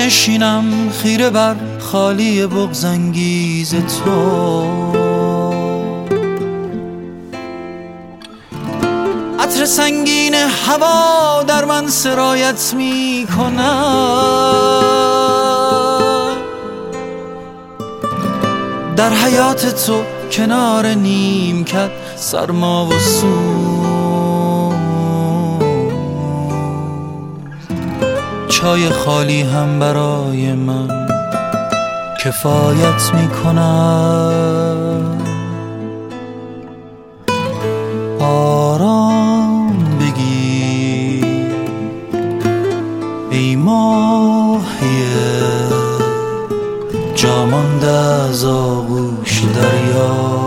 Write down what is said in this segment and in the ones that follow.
بنشینم خیره بر خالی بغض‌انگیز تو. عطر سنگین هوا در من سرایت می کند. در حیات تو کنار نیمکت سرما و سوز، چای خالی هم برای من کفایت می کند. آرام بگیر ای ماهی جا مانده از آغوش دریا.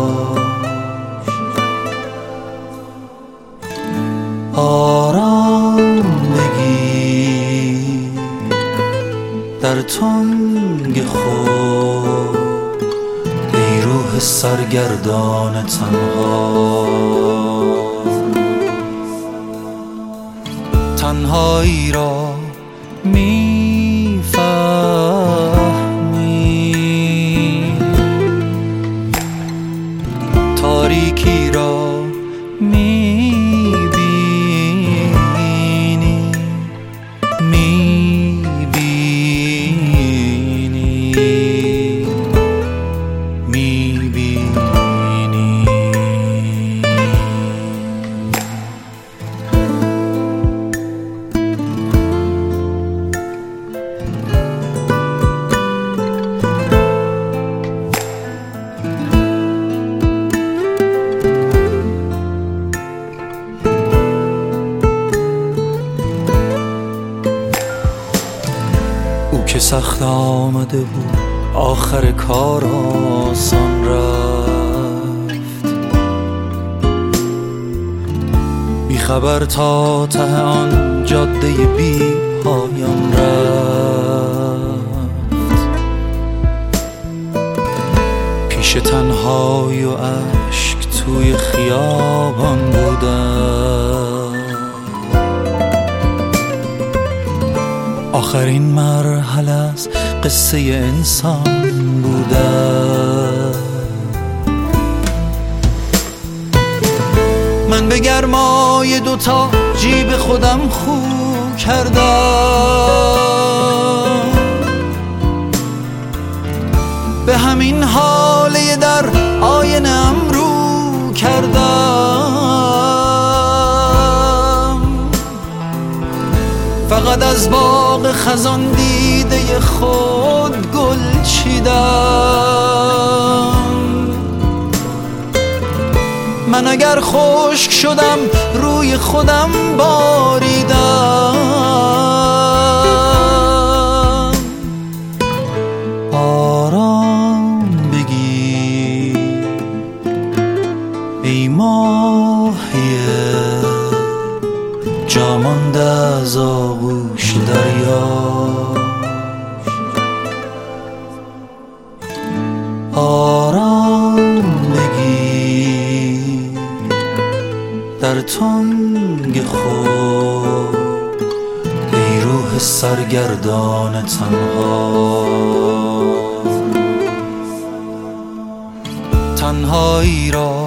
آرام بگیر در تنگ خود ای روح سرگردان تنها. تنهایی را میفهمی، تاریکی را میبینی، که سخت آمده بود آخر کار آسان رفت. بی خبر تا ته آن جاده بی پایان رفت. پیش تنهایی و اشک توی خیابان بودم. آخرین مرحله از قصه انسان بودم. من به گرمای دوتا جیب خودم خو کردم. به همین حاله در آینه‌ام رو کردم. فقط از باغ خزان دیده خود گل چیدم. من اگر خشک شدم روی خودم باریدم. آرام بگیر ای ماهی جا مانده از آغوش دریا. آرام بگیر در تنگ خود ای روح سرگردان تنها. تنهایی را